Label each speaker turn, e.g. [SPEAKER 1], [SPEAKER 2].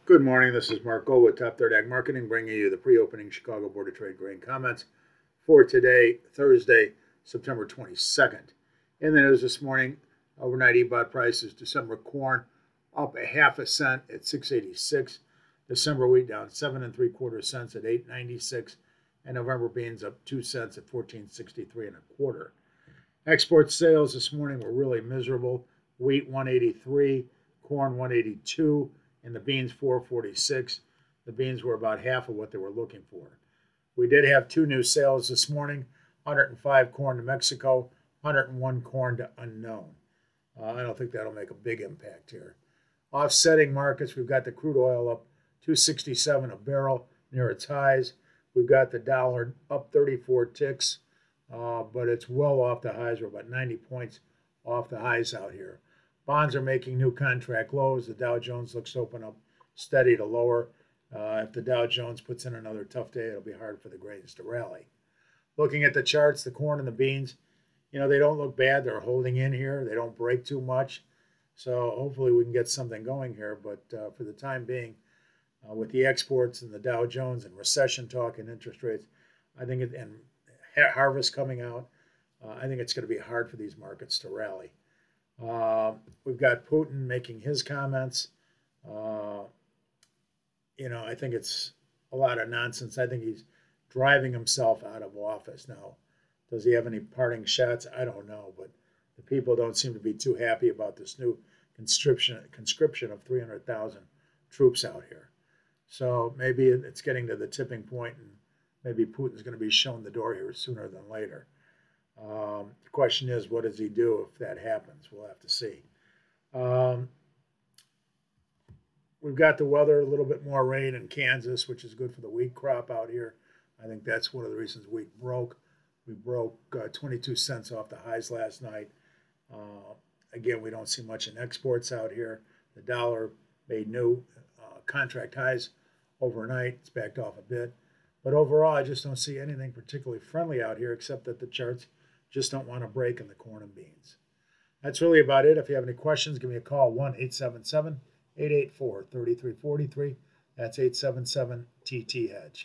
[SPEAKER 1] Good morning. This is Mark Gold with Top Third Ag Marketing, bringing you the pre-opening Chicago Board of Trade grain comments for today, Thursday, September 22nd. In the news this morning, overnight EBOT prices: December corn up a half a cent at 6.86. December wheat down 7.75 cents at 8.96, and November beans up 2 cents at 14.63 and a quarter. Export sales this morning were really miserable. Wheat 183, corn 182. And the beans 446. The beans were about half of what they were looking for. We did have two new sales this morning: 105 corn to Mexico, 101 corn to unknown. I don't think that'll make a big impact here. Offsetting markets, we've got the crude oil up 267 a barrel near its highs. We've got the dollar up 34 ticks, but it's well off the highs. We're about 90 points off the highs out here. Bonds are making new contract lows. The Dow Jones looks to open up steady to lower. If the Dow Jones puts in another tough day, it'll be hard for the grains to rally. Looking at the charts, the corn and the beans, they don't look bad. They're holding in here. They don't break too much. So hopefully we can get something going here. But for the time being, with the exports and the Dow Jones and recession talk and interest rates, and harvest coming out, I think it's going to be hard for these markets to rally. We've got Putin making his comments. I think it's a lot of nonsense. I think he's driving himself out of office now. Does he have any parting shots? I don't know, but the people don't seem to be too happy about this new conscription of 300,000 troops out here. So maybe it's getting to the tipping point, and maybe Putin's going to be shown the door here sooner than later. The question is, what does he do if that happens? We'll have to see. We've got the weather, a little bit more rain in Kansas, which is good for the wheat crop out here. I think that's one of the reasons wheat broke. We broke 22 cents off the highs last night. Again, we don't see much in exports out here. The dollar made new contract highs overnight. It's backed off a bit. But overall, I just don't see anything particularly friendly out here, except that the charts just don't want to break in the corn and beans. That's really about it. If you have any questions, give me a call, 1-877-884-3343. That's 877-TT-HEDGE.